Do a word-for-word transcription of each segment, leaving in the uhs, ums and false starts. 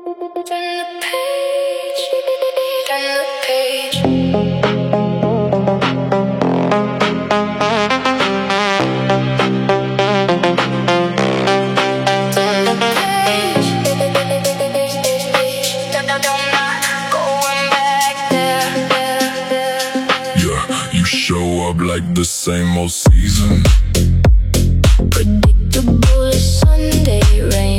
Show up like the same old season. Predictable as Sunday rain.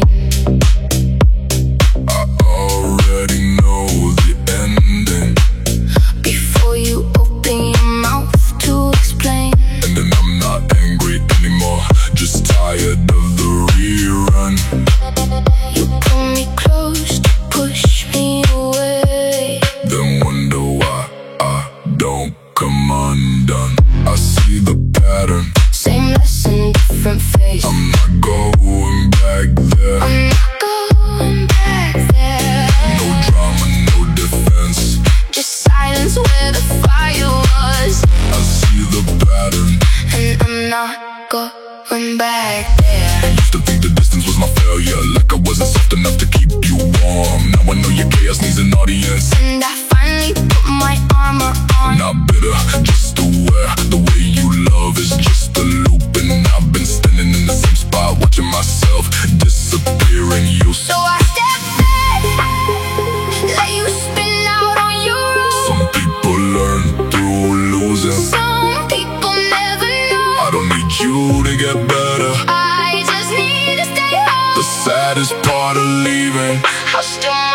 I already know the ending Before you open your mouth to explain. and then I'm not angry anymore, just tired of the rerun. You pull me close to push me away, Then wonder why I don't come undone. I see the pattern, same lesson, different face. I'm not going back there. I'm not going back there. No drama, no defense, Just silence where the fire was, I see the pattern. and I'm not going back there. Used to think the distance was my failure, like I wasn't soft enough to keep you warm. Now I know your chaos needs an audience, And I finally put my armor on. not bitter, just aware. The way you love is just a loop, and I've been standing in the same spot, watching myself disappear in you. So I step back, let you spin out on your own. Some people learn through losing. Some people never know. I don't need you to get better. I just need to stay home. The saddest part of leaving, I still